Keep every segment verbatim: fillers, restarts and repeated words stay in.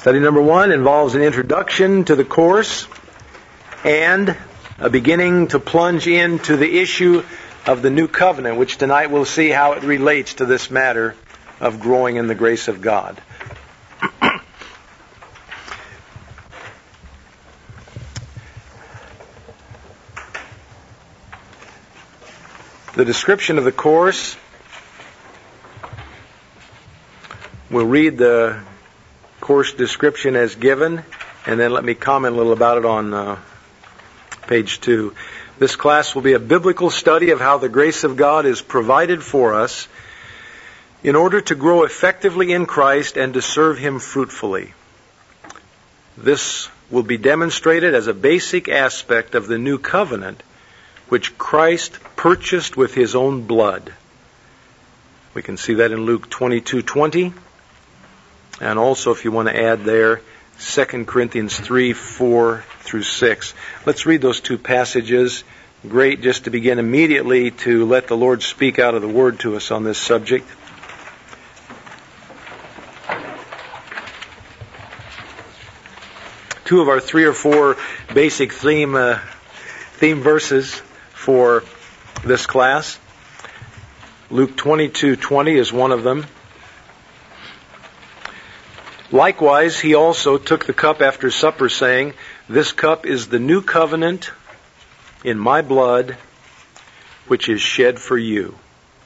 Study number one involves an introduction to the course and a beginning to plunge into the issue of the new covenant, which tonight we'll see how it relates to this matter of growing in the grace of God. The description of the course, we'll read the course description as given, and then let me comment a little about it on uh, page two. This class will be a biblical study of how the grace of God is provided for us in order to grow effectively in Christ and to serve Him fruitfully. This will be demonstrated as a basic aspect of the new covenant which Christ purchased with His own blood. We can see that in Luke twenty-two twenty. And also, if you want to add there, Second Corinthians three, four through six. Let's read those two passages. Great just to begin immediately to let the Lord speak out of the Word to us on this subject. Two of our three or four basic theme uh, theme verses for this class. Luke twenty-two twenty is one of them. Likewise, He also took the cup after supper, saying, "This cup is the new covenant in my blood, which is shed for you."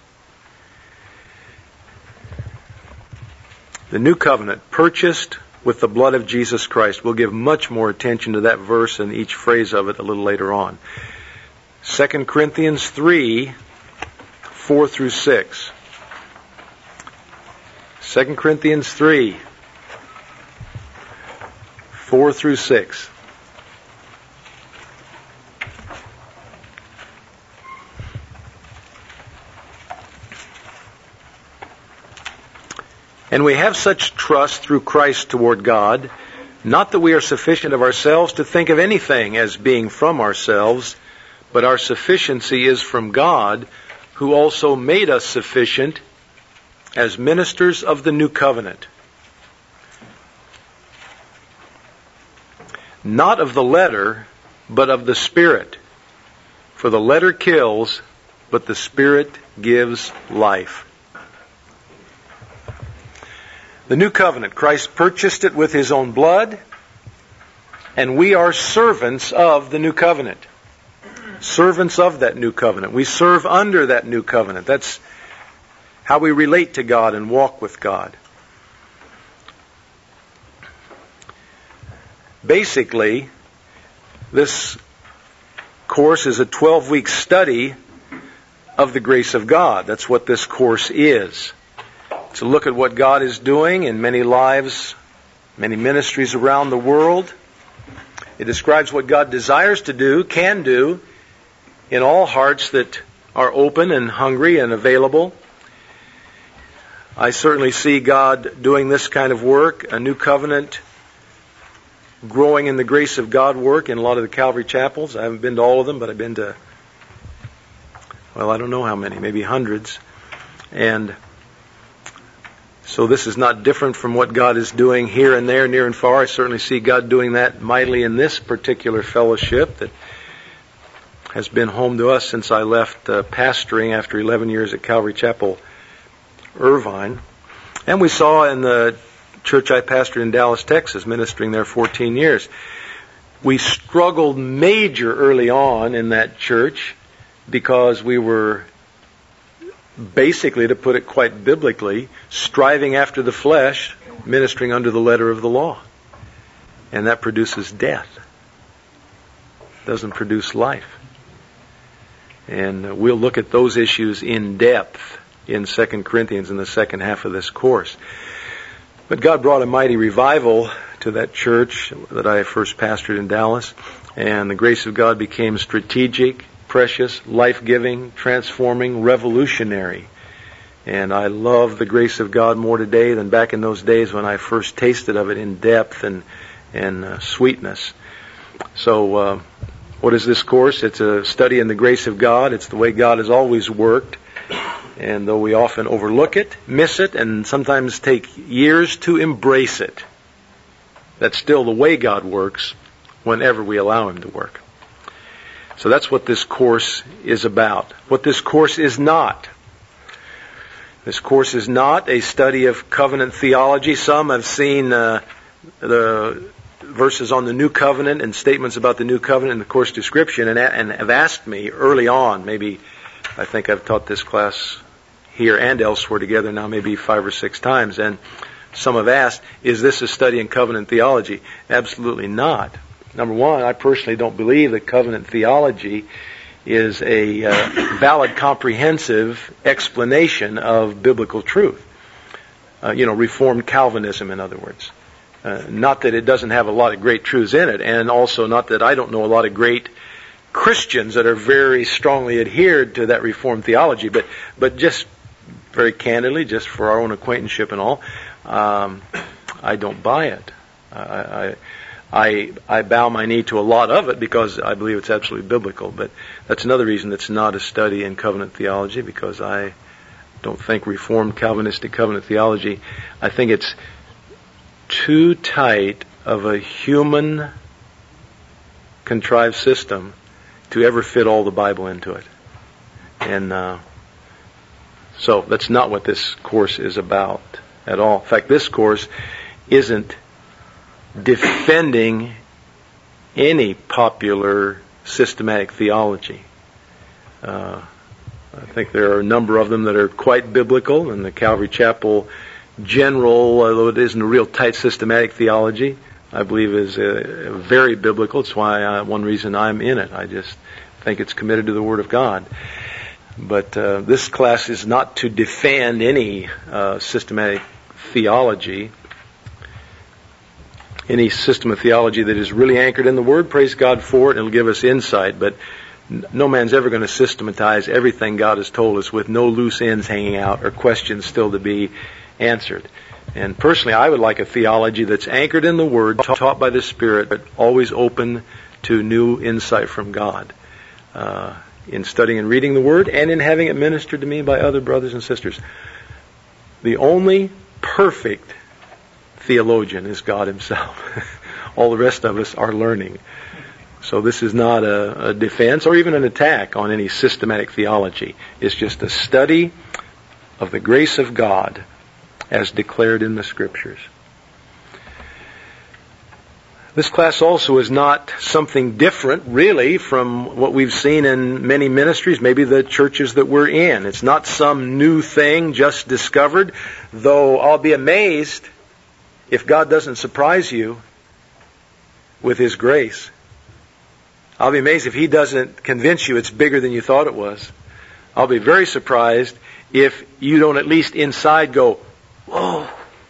The new covenant, purchased with the blood of Jesus Christ. We'll give much more attention to that verse and each phrase of it a little later on. Second Corinthians three, four through six. Second Corinthians three, four through six. And we have such trust through Christ toward God, not that we are sufficient of ourselves to think of anything as being from ourselves, but our sufficiency is from God, who also made us sufficient as ministers of the new covenant. Not of the letter, but of the Spirit. For the letter kills, but the Spirit gives life. The new covenant, Christ purchased it with His own blood, and we are servants of the new covenant. Servants of that new covenant. We serve under that new covenant. That's how we relate to God and walk with God. Basically, this course is a twelve-week study of the grace of God. That's what this course is. To look at what God is doing in many lives, many ministries around the world. It describes what God desires to do, can do, in all hearts that are open and hungry and available. I certainly see God doing this kind of work, a new covenant, growing in the grace of God work in a lot of the Calvary chapels. I haven't been to all of them, but I've been to, well, I don't know how many, maybe hundreds. And so this is not different from what God is doing here and there, near and far. I certainly see God doing that mightily in this particular fellowship that has been home to us since I left uh, pastoring after eleven years at Calvary Chapel, Irvine. And we saw in the church I pastored in Dallas, Texas, ministering there fourteen years. We struggled major early on in that church because we were basically, to put it quite biblically, striving after the flesh, ministering under the letter of the law. And that produces death. It doesn't produce life. And we'll look at those issues in depth in Second Corinthians in the second half of this course. But God brought a mighty revival to that church that I first pastored in Dallas, and the grace of God became strategic, precious, life-giving, transforming, revolutionary. And I love the grace of God more today than back in those days when I first tasted of it in depth and, and uh, sweetness. So, uh, what is this course? It's a study in the grace of God. It's the way God has always worked. And though we often overlook it, miss it, and sometimes take years to embrace it, That's still the way God works whenever we allow Him to work. So that's what this course is about. What this course is not. This course is not a study of covenant theology. Some have seen uh, the verses on the New Covenant and statements about the New Covenant in the course description and, and have asked me early on, maybe I think I've taught this class here and elsewhere together now maybe five or six times, and some have asked, is this a study in covenant theology? Absolutely not. Number one, I personally don't believe that covenant theology is a uh, valid, comprehensive explanation of biblical truth. Uh, you know, Reformed Calvinism, in other words. Uh, not that it doesn't have a lot of great truths in it, and also not that I don't know a lot of great Christians that are very strongly adhered to that Reformed theology, but but just very candidly, just for our own acquaintanceship and all, um, I don't buy it. I, I I bow my knee to a lot of it because I believe it's absolutely biblical, but that's another reason it's not a study in covenant theology, because I don't think Reformed Calvinistic covenant theology, I think it's too tight of a human contrived system to ever fit all the Bible into it. And uh, so that's not what this course is about at all. In fact, this course isn't defending any popular systematic theology. Uh, I think there are a number of them that are quite biblical, and the Calvary Chapel General, although it isn't a real tight systematic theology, I believe is uh, very biblical. It's why I, one reason I'm in it. I just think it's committed to the Word of God. But uh, this class is not to defend any uh, systematic theology, any system of theology that is really anchored in the Word. Praise God for it, and it'll give us insight. But no man's ever going to systematize everything God has told us with no loose ends hanging out or questions still to be answered. And personally, I would like a theology that's anchored in the Word, taught by the Spirit, but always open to new insight from God. Uh, in studying and reading the Word, and in having it ministered to me by other brothers and sisters. The only perfect theologian is God Himself. All the rest of us are learning. So this is not a, a defense or even an attack on any systematic theology. It's just a study of the grace of God as declared in the Scriptures. This class also is not something different, really, from what we've seen in many ministries, maybe the churches that we're in. It's not some new thing just discovered, though I'll be amazed if God doesn't surprise you with His grace. I'll be amazed if He doesn't convince you it's bigger than you thought it was. I'll be very surprised if you don't at least inside go, whoa,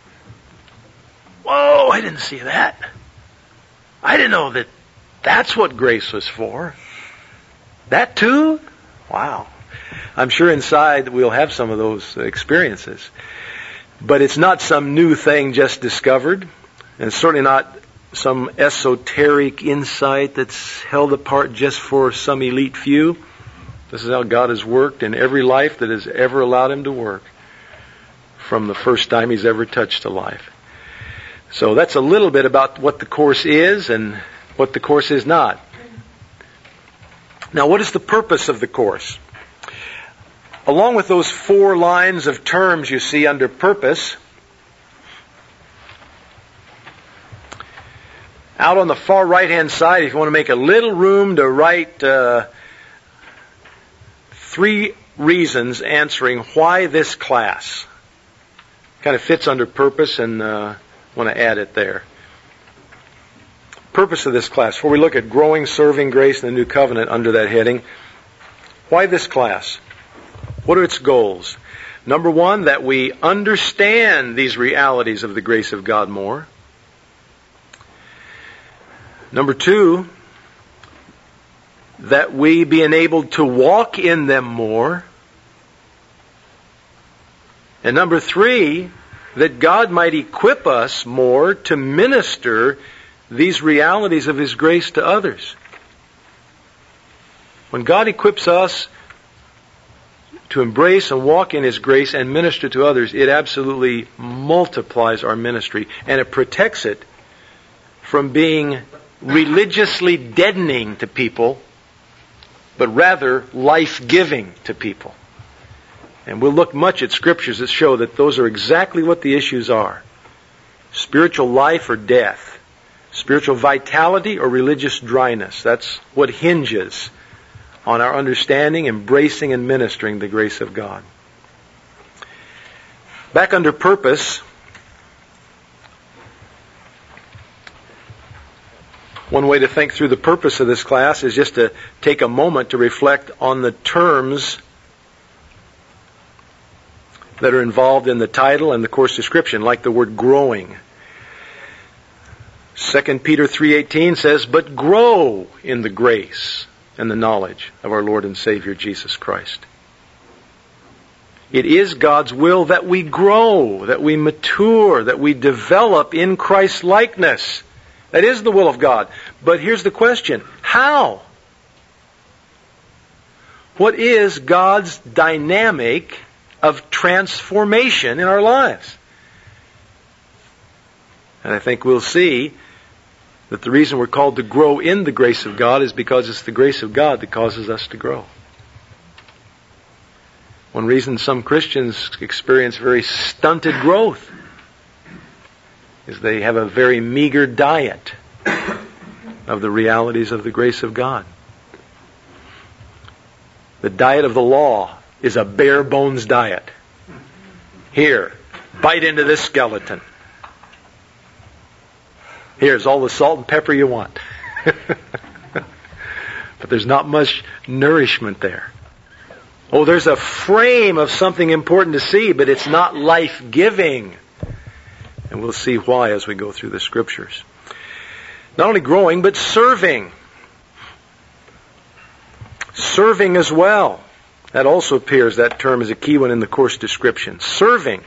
whoa, I didn't see that. I didn't know that that's what grace was for. That too? Wow. I'm sure inside we'll have some of those experiences. But it's not some new thing just discovered. And it's certainly not some esoteric insight that's held apart just for some elite few. This is how God has worked in every life that has ever allowed Him to work, from the first time He's ever touched a life. So that's a little bit about what the course is and what the course is not. Now, what is the purpose of the course? Along with those four lines of terms you see under purpose, out on the far right-hand side, if you want to make a little room to write uh, three reasons answering why this class. Kind of fits under purpose, and uh, want to add it there. Purpose of this class, before we look at growing, serving grace in the New Covenant under that heading, why this class? What are its goals? Number one, that we understand these realities of the grace of God more. Number two, that we be enabled to walk in them more. And number three, that God might equip us more to minister these realities of His grace to others. When God equips us to embrace and walk in His grace and minister to others, it absolutely multiplies our ministry, and it protects it from being religiously deadening to people, but rather life-giving to people. And we'll look much at scriptures that show that those are exactly what the issues are. Spiritual life or death. Spiritual vitality or religious dryness. That's what hinges on our understanding, embracing, and ministering the grace of God. Back under purpose, one way to think through the purpose of this class is just to take a moment to reflect on the terms that are involved in the title and the course description, like the word growing. Second Peter three eighteen says, "But grow in the grace and the knowledge of our Lord and Savior Jesus Christ." It is God's will that we grow, that we mature, that we develop in Christ's likeness. That is the will of God. But here's the question: how? What is God's dynamic of transformation in our lives? And I think we'll see that the reason we're called to grow in the grace of God is because it's the grace of God that causes us to grow. One reason some Christians experience very stunted growth is they have a very meager diet of the realities of the grace of God. The diet of the law is a bare bones diet. Here, bite into this skeleton. Here's all the salt and pepper you want. But there's not much nourishment there. Oh, there's a frame of something important to see, but it's not life-giving. And we'll see why as we go through the Scriptures. Not only growing, but serving. Serving as well. That also appears, that term is a key one in the course description. Serving.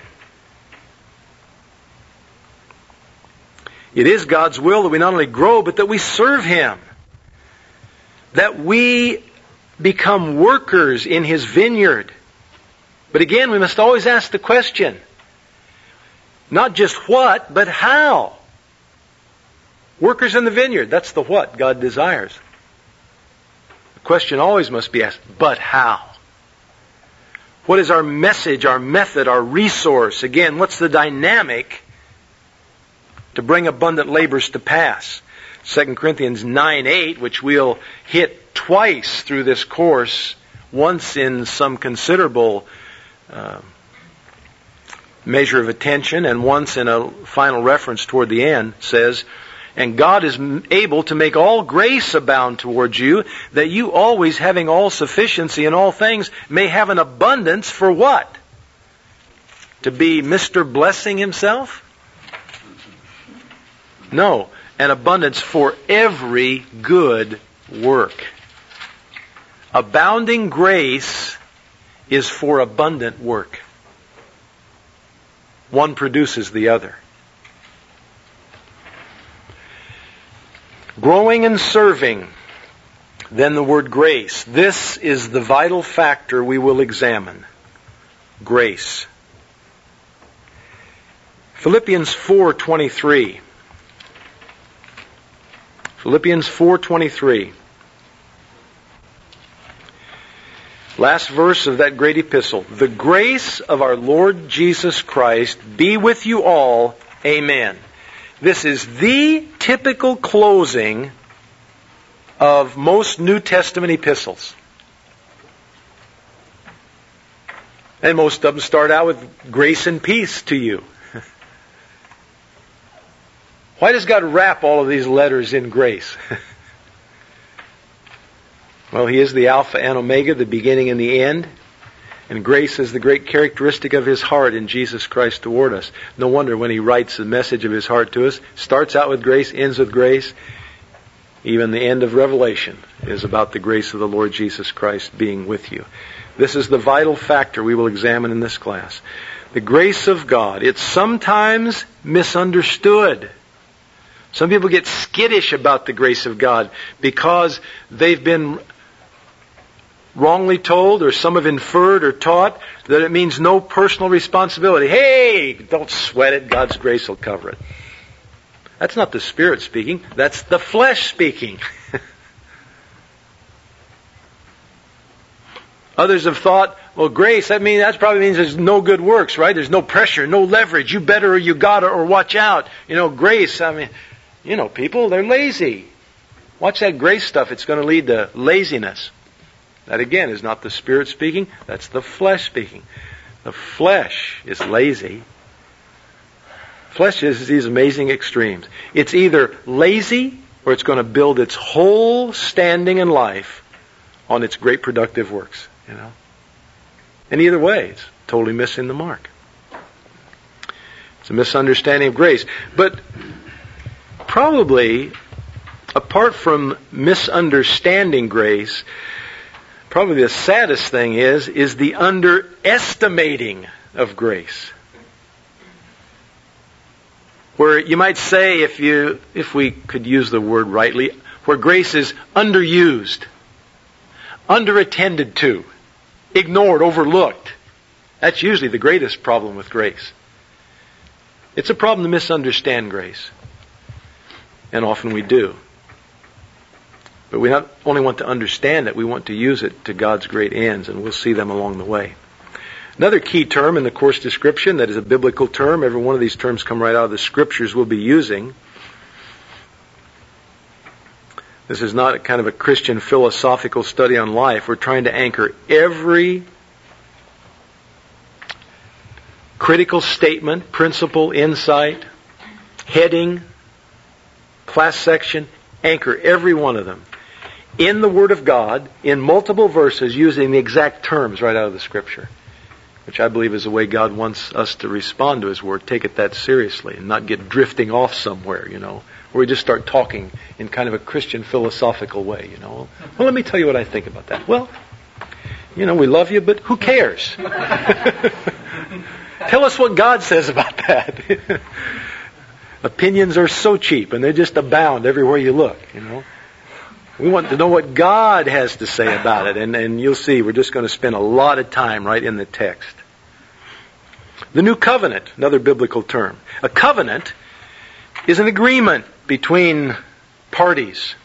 It is God's will that we not only grow, but that we serve Him. That we become workers in His vineyard. But again, we must always ask the question, not just what, but how. Workers in the vineyard, that's the what God desires. The question always must be asked, but how? What is our message, our method, our resource? Again, what's the dynamic to bring abundant labors to pass? Second Corinthians nine eight, which we'll hit twice through this course, once in some considerable uh, measure of attention and once in a final reference toward the end, says, "And God is able to make all grace abound towards you, that you always, having all sufficiency in all things, may have an abundance for" what? To be Mister Blessing himself? No, an abundance for every good work. Abounding grace is for abundant work. One produces the other. Growing and serving, then the word grace. This is the vital factor we will examine. Grace. Philippians four twenty-three. Philippians four twenty-three. Last verse of that great epistle. "The grace of our Lord Jesus Christ be with you all. Amen." This is the typical closing of most New Testament epistles. And most of them start out with grace and peace to you. Why does God wrap all of these letters in grace? Well, He is the Alpha and Omega, the beginning and the end. And grace is the great characteristic of His heart in Jesus Christ toward us. No wonder when He writes the message of His heart to us, starts out with grace, ends with grace. Even the end of Revelation is about the grace of the Lord Jesus Christ being with you. This is the vital factor we will examine in this class. The grace of God. It's sometimes misunderstood. Some people get skittish about the grace of God because they've been wrongly told, or some have inferred or taught, that it means no personal responsibility. Hey, don't sweat it. God's grace will cover it. That's not the Spirit speaking. That's the flesh speaking. Others have thought, well, grace, I mean, that probably means there's no good works, right? There's no pressure, no leverage. You better or you gotta or watch out. You know, grace, I mean, you know, people, they're lazy. Watch that grace stuff. It's going to lead to laziness. That, again, is not the Spirit speaking. That's the flesh speaking. The flesh is lazy. Flesh is these amazing extremes. It's either lazy or it's going to build its whole standing in life on its great productive works. You know, and either way, it's totally missing the mark. It's a misunderstanding of grace. But probably, apart from misunderstanding grace, probably the saddest thing is, is the underestimating of grace. Where you might say, if you, if we could use the word rightly, where grace is underused, underattended to, ignored, overlooked. That's usually the greatest problem with grace. It's a problem to misunderstand grace. And often we do. But we not only want to understand it, we want to use it to God's great ends, and we'll see them along the way. Another key term in the course description that is a biblical term, every one of these terms come right out of the Scriptures we'll be using. This is not a kind of a Christian philosophical study on life. We're trying to anchor every critical statement, principle, insight, heading, class section, anchor every one of them in the Word of God, in multiple verses, using the exact terms right out of the Scripture, which I believe is the way God wants us to respond to His Word. Take it that seriously and not get drifting off somewhere, you know, where we just start talking in kind of a Christian philosophical way, you know. Well, let me tell you what I think about that. Well, you know, we love you, but who cares? Tell us what God says about that. Opinions are so cheap, and they just abound everywhere you look, you know. We want to know what God has to say about it, and, and you'll see we're just going to spend a lot of time right in the text. The New Covenant, another biblical term. A covenant is an agreement between parties.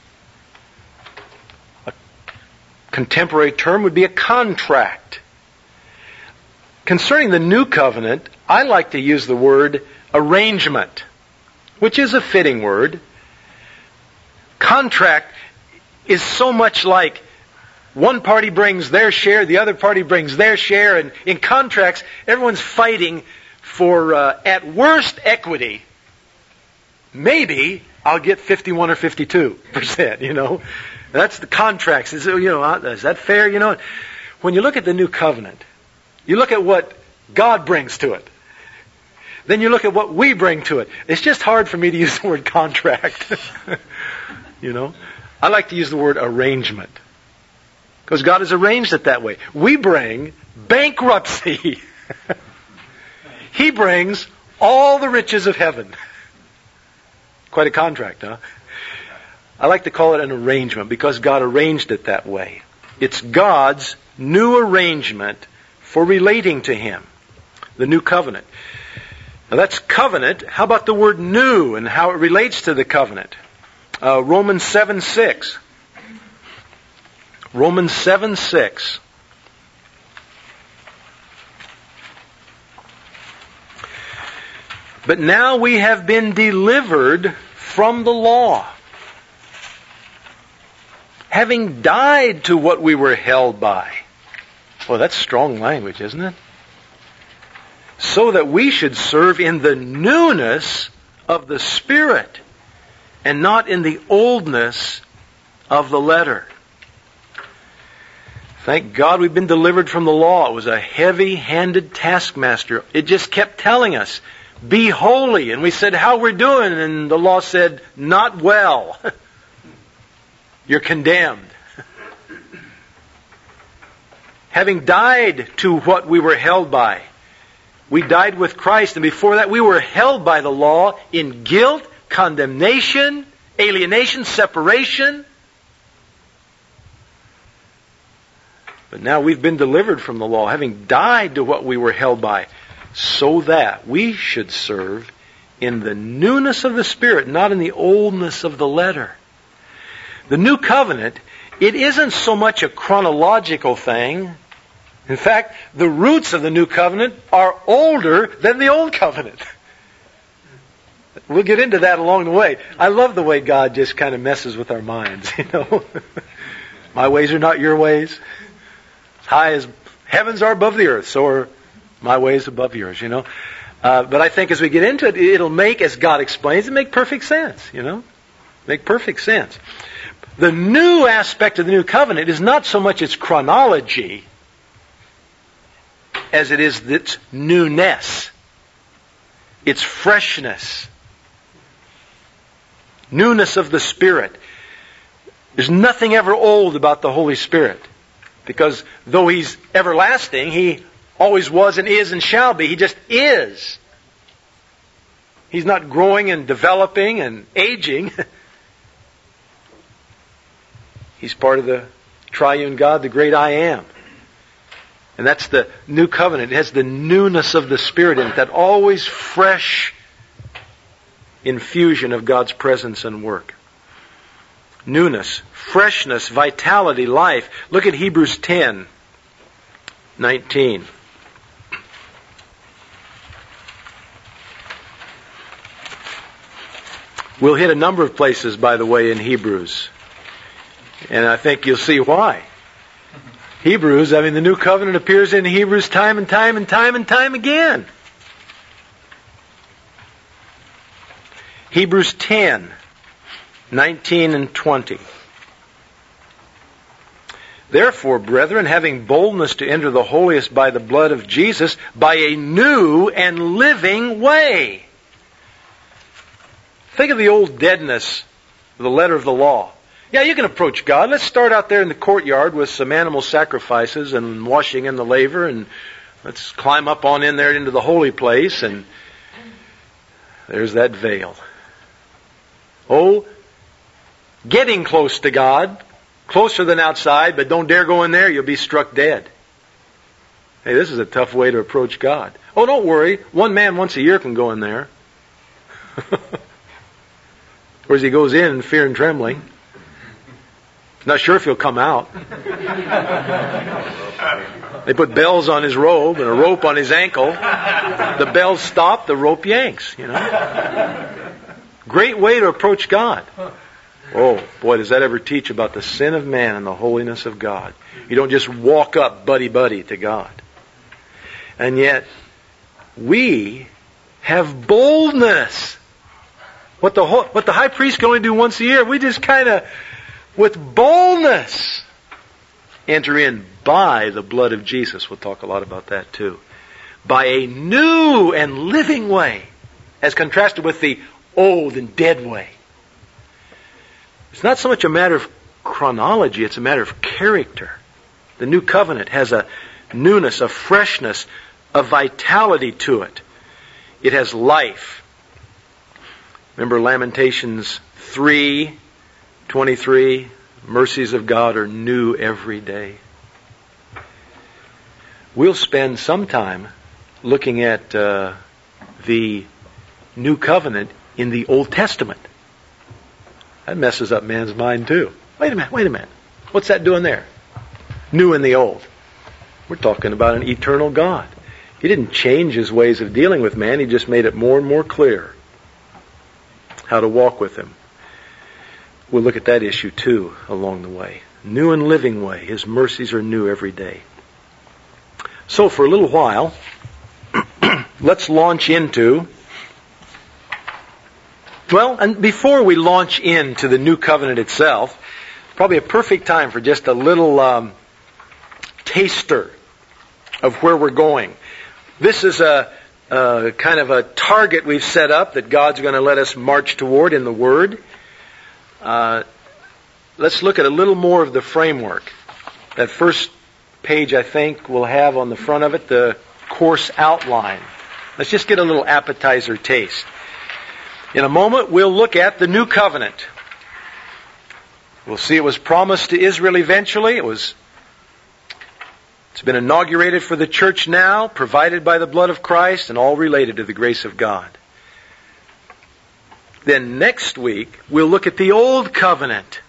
A contemporary term would be a contract. Concerning the New Covenant, I like to use the word arrangement, which is a fitting word. Contract is so much like one party brings their share, the other party brings their share, and in contracts, everyone's fighting for, uh, at worst, equity. Maybe I'll get fifty-one or fifty-two percent, you know. That's the contracts. Is, you know, is that fair? You know, when you look at the New Covenant, you look at what God brings to it. Then you look at what we bring to it. It's just hard for me to use the word contract. You know, I like to use the word arrangement, because God has arranged it that way. We bring bankruptcy. He brings all the riches of heaven. Quite a contract, huh? I like to call it an arrangement because God arranged it that way. It's God's new arrangement for relating to Him. The New Covenant. Now that's covenant. How about the word new and how it relates to the covenant? Uh, Romans seven six. Romans seven six. But now we have been delivered from the law, having died to what we were held by. Well, that's strong language, isn't it? So that we should serve in the newness of the Spirit and not in the oldness of the letter. Thank God we've been delivered from the law. It was a heavy-handed taskmaster. It just kept telling us, be holy. And we said, how we're doing? And the law said, not well. You're condemned. Having died to what we were held by. We died with Christ, and before that we were held by the law in guilt, condemnation, alienation, separation. But now we've been delivered from the law, having died to what we were held by, so that we should serve in the newness of the Spirit, not in the oldness of the letter. The new covenant, it isn't so much a chronological thing. In fact, the roots of the new covenant are older than the old covenant. We'll get into that along the way. I love the way God just kind of messes with our minds, you know. My ways are not your ways. High as heavens are above the earth, so are my ways above yours, you know. Uh, but I think as we get into it, it'll make, as God explains, it make perfect sense, you know. Make perfect sense. The new aspect of the new covenant is not so much its chronology as it is its newness, its freshness, newness of the Spirit. There's nothing ever old about the Holy Spirit, because though He's everlasting, He always was and is and shall be. He just is. He's not growing and developing and aging. He's part of the triune God, the great I Am. And that's the new covenant. It has the newness of the Spirit in it, that always fresh infusion of God's presence and work. Newness, freshness, vitality, life. Look at Hebrews ten nineteen. We'll hit a number of places, by the way, in Hebrews. And I think you'll see why. Hebrews, I mean, the new covenant appears in Hebrews time and time and time and time again. Hebrews ten, nineteen and twenty. Therefore, brethren, having boldness to enter the holiest by the blood of Jesus, by a new and living way. Think of the old deadness of the letter of the law. Yeah, you can approach God. Let's start out there in the courtyard with some animal sacrifices and washing in the laver, and let's climb up on in there into the holy place, and there's that veil. Oh, getting close to God, closer than outside, but don't dare go in there, you'll be struck dead. Hey, this is a tough way to approach God. Oh, don't worry, one man once a year can go in there. Whereas he goes in in fear and trembling. Not sure if he'll come out. They put bells on his robe and a rope on his ankle. The bells stop, the rope yanks, you know. Great way to approach God. Oh, boy, does that ever teach about the sin of man and the holiness of God. You don't just walk up buddy-buddy to God. And yet, we have boldness. What the, what the high priest can only do once a year, we just kind of, with boldness, enter in by the blood of Jesus. We'll talk a lot about that too. By a new and living way, as contrasted with the old and dead way. It's not so much a matter of chronology, it's a matter of character. The new covenant has a newness, a freshness, a vitality to it. It has life. Remember Lamentations three twenty-three, mercies of God are new every day. We'll spend some time looking at uh, the new covenant in the Old Testament. That messes up man's mind too. Wait a minute, wait a minute. What's that doing there? New in the old. We're talking about an eternal God. He didn't change His ways of dealing with man. He just made it more and more clear how to walk with Him. We'll look at that issue too along the way. New and living way. His mercies are new every day. So for a little while, let's launch into, well, and before we launch into the new covenant itself, probably a perfect time for just a little um, taster of where we're going. This is a, a kind of a target we've set up that God's going to let us march toward in the Word. Uh, let's look at a little more of the framework. That first page, I think, will have on the front of it the course outline. Let's just get a little appetizer taste. In a moment, we'll look at the new covenant. We'll see it was promised to Israel eventually. It was, it's been inaugurated for the church now, provided by the blood of Christ, and all related to the grace of God. Then next week, we'll look at the Old Covenant.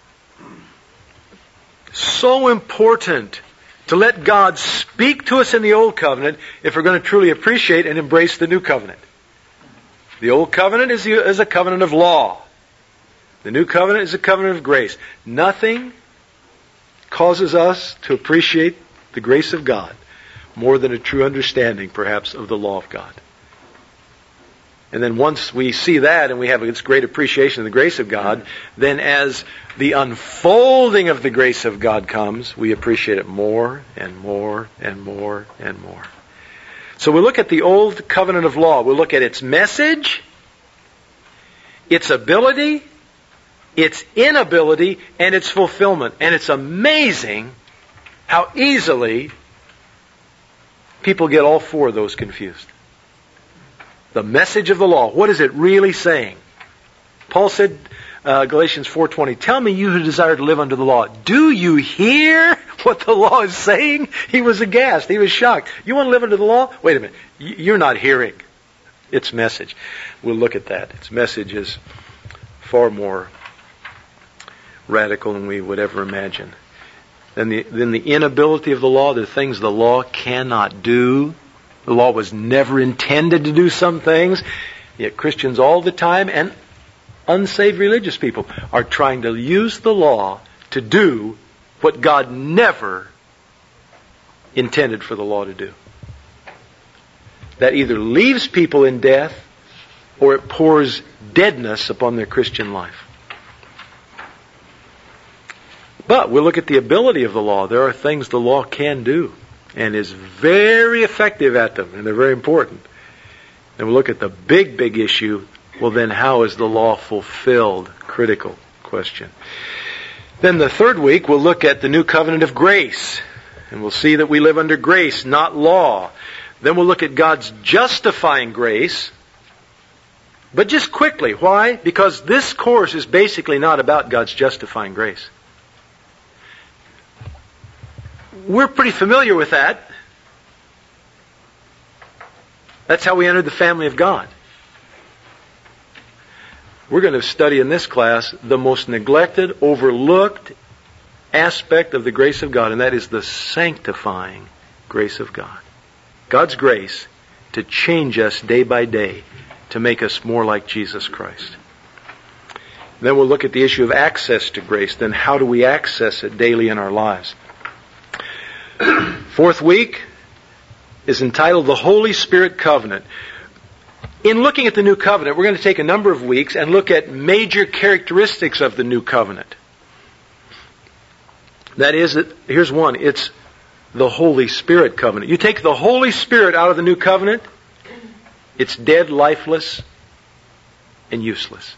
So important to let God speak to us in the Old Covenant if we're going to truly appreciate and embrace the New Covenant. The Old Covenant is, is a covenant of law. The New Covenant is a covenant of grace. Nothing causes us to appreciate the grace of God more than a true understanding, perhaps, of the law of God. And then once we see that and we have this great appreciation of the grace of God, then as the unfolding of the grace of God comes, we appreciate it more and more and more and more. So we'll look at the Old Covenant of Law. We'll look at its message, its ability, its inability, and its fulfillment. And it's amazing how easily people get all four of those confused. The message of the law. What is it really saying? Paul said, uh, Galatians four twenty, tell me you who desire to live under the law, do you hear what the law is saying? He was aghast. He was shocked. You want to live under the law? Wait a minute. You're not hearing its message. We'll look at that. Its message is far more radical than we would ever imagine. Then the, then the inability of the law, the things the law cannot do. The law was never intended to do some things, yet Christians all the time and unsaved religious people are trying to use the law to do what God never intended for the law to do. That either leaves people in death or it pours deadness upon their Christian life. But we'll look at the ability of the law. There are things the law can do and is very effective at them, and they're very important. And we'll look at the big, big issue. Well, then how is the law fulfilled? Critical question. Then the third week, we'll look at the new covenant of grace. And we'll see that we live under grace, not law. Then we'll look at God's justifying grace. But just quickly, why? Because this course is basically not about God's justifying grace. We're pretty familiar with that. That's how we entered the family of God. We're going to study in this class the most neglected, overlooked aspect of the grace of God, and that is the sanctifying grace of God. God's grace to change us day by day, to make us more like Jesus Christ. Then we'll look at the issue of access to grace. Then how do we access it daily in our lives? Fourth week is entitled The Holy Spirit Covenant. In looking at the New Covenant, we're going to take a number of weeks and look at major characteristics of the New Covenant. That is, here's one, it's the Holy Spirit Covenant. You take the Holy Spirit out of the New Covenant, it's dead, lifeless, and useless.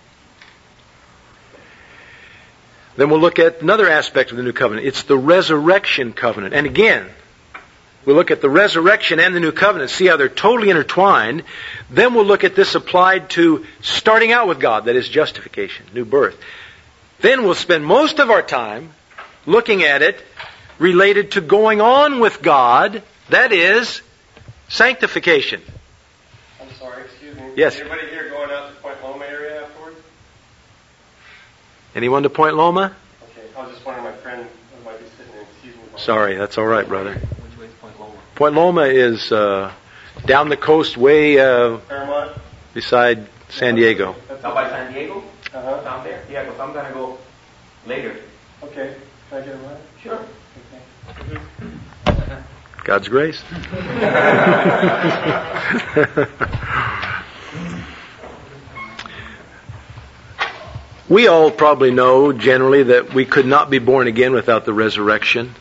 Then we'll look at another aspect of the New Covenant. It's the resurrection covenant. And again, we'll look at the resurrection and the New Covenant, see how they're totally intertwined. Then we'll look at this applied to starting out with God, that is justification, new birth. Then we'll spend most of our time looking at it related to going on with God, that is sanctification. I'm sorry, excuse me. Yes. Anybody here going out to Point Loma area afterwards? Anyone to Point Loma? Okay, I was just wondering, my friend might be sitting there. Excuse me. Sorry, that's all right, brother. Which way is Point Loma? Point Loma is uh, down the coast way uh, Fairmont? beside San Diego. Down by San Diego? Uh-huh. Down there? Yeah, because I'm going to go later. Okay. Can I get a ride? Sure. Okay. God's grace. We all probably know generally that we could not be born again without the resurrection.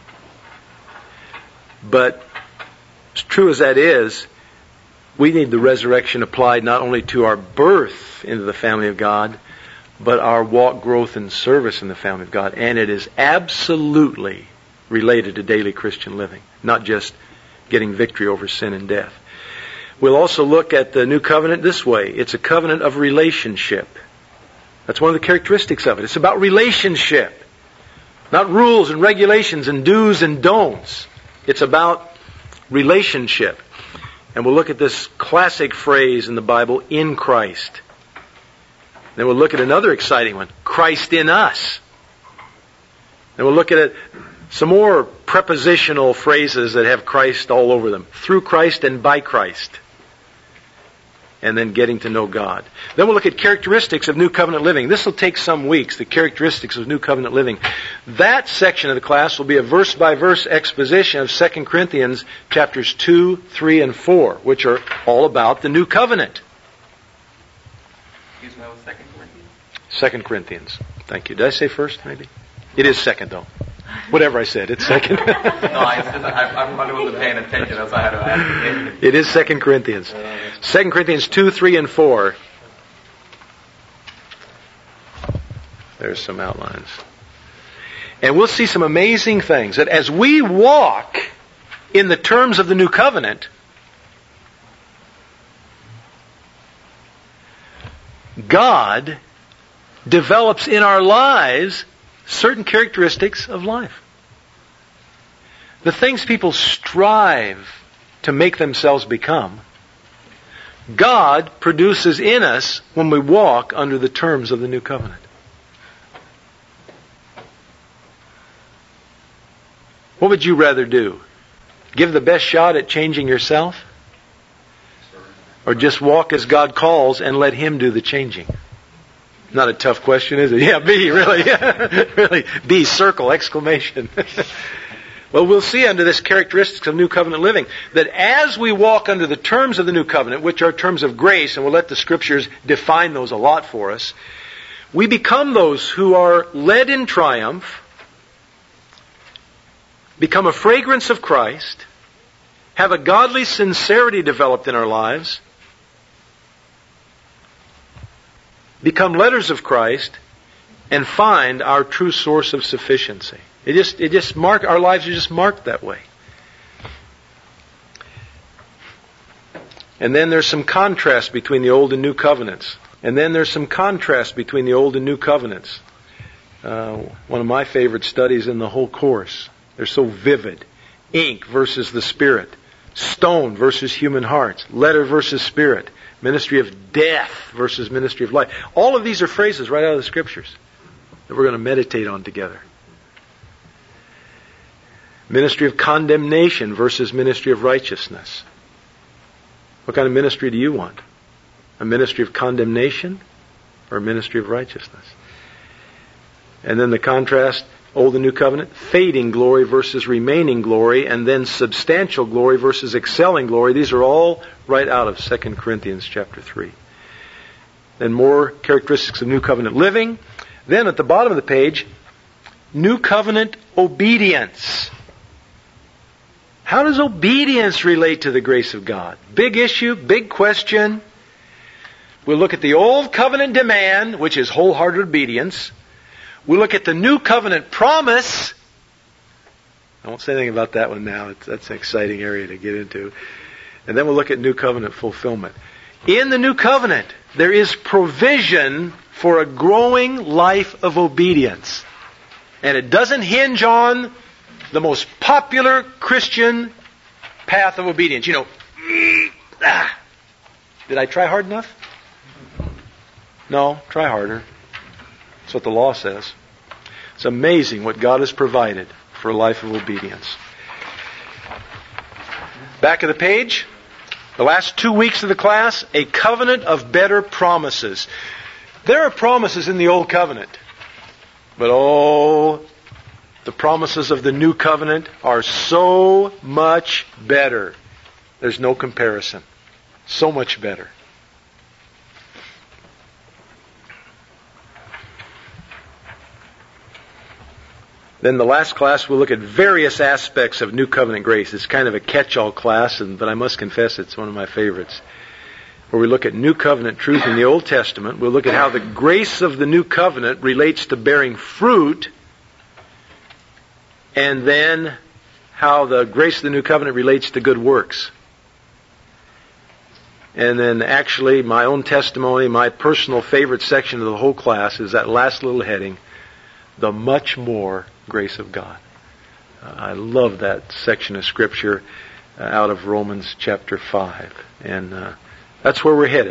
But as true as that is, we need the resurrection applied not only to our birth into the family of God, but our walk, growth, and service in the family of God. And it is absolutely related to daily Christian living, not just getting victory over sin and death. We'll also look at the new covenant this way. It's a covenant of relationship. That's one of the characteristics of it. It's about relationship. Not rules and regulations and do's and don'ts. It's about relationship. And we'll look at this classic phrase in the Bible, in Christ. Then we'll look at another exciting one, Christ in us. Then we'll look at it, some more prepositional phrases that have Christ all over them. Through Christ and by Christ. And then getting to know God. Then we'll look at characteristics of New Covenant living. This will take some weeks, the characteristics of New Covenant living. That section of the class will be a verse-by-verse exposition of Second Corinthians chapters two, three, and four, which are all about the New Covenant. Excuse me, what was Second Corinthians? Second Corinthians. Thank you. Did I say first, maybe? It is second, though. Whatever I said, it's second. No, I, just, I, I probably wasn't paying attention. That's why I had to ask. It is Second Corinthians. Second Corinthians two, three, and four. There's some outlines. And we'll see some amazing things. That as we walk in the terms of the New Covenant, God develops in our lives certain characteristics of life. The things people strive to make themselves become, God produces in us when we walk under the terms of the New Covenant. What would you rather do? Give the best shot at changing yourself? Or just walk as God calls and let Him do the changing? Not a tough question, is it? Yeah, B, really. really. B, circle, exclamation. Well, we'll see under this characteristics of New Covenant living that as we walk under the terms of the New Covenant, which are terms of grace, and we'll let the Scriptures define those a lot for us, we become those who are led in triumph, become a fragrance of Christ, have a godly sincerity developed in our lives, become letters of Christ, and find our true source of sufficiency. It just, it just mark, our lives are just marked that way. And then there's some contrast between the Old and New Covenants. And then there's some contrast between the Old and New Covenants. Uh, one of my favorite studies in the whole course. They're so vivid. Ink versus the Spirit. Stone versus human hearts. Letter versus Spirit. Ministry of death versus ministry of life. All of these are phrases right out of the Scriptures that we're going to meditate on together. Ministry of condemnation versus ministry of righteousness. What kind of ministry do you want? A ministry of condemnation or a ministry of righteousness? And then the contrast, Old and New Covenant, fading glory versus remaining glory, and then substantial glory versus excelling glory. These are all right out of Second Corinthians chapter three. Then more characteristics of New Covenant living. Then at the bottom of the page, New Covenant obedience. How does obedience relate to the grace of God? Big issue, big question. We'll look at the Old Covenant demand, which is wholehearted obedience. We'll look at the New Covenant promise. I won't say anything about that one now. It's, that's an exciting area to get into. And then we'll look at New Covenant fulfillment. In the New Covenant, there is provision for a growing life of obedience. And it doesn't hinge on the most popular Christian path of obedience. You know, ah, did I try hard enough? No, try harder. That's what the law says. It's amazing what God has provided for a life of obedience. Back of the page, the last two weeks of the class, a covenant of better promises. There are promises in the Old Covenant, but oh, the promises of the New Covenant are so much better. There's no comparison. So much better. Then the last class, we'll look at various aspects of New Covenant grace. It's kind of a catch-all class, and, but I must confess it's one of my favorites. Where we look at New Covenant truth in the Old Testament. We'll look at how the grace of the New Covenant relates to bearing fruit. And then how the grace of the New Covenant relates to good works. And then actually my own testimony, my personal favorite section of the whole class is that last little heading, the much more grace of God. Uh, I love that section of Scripture uh, out of Romans chapter five. And uh, that's where we're headed.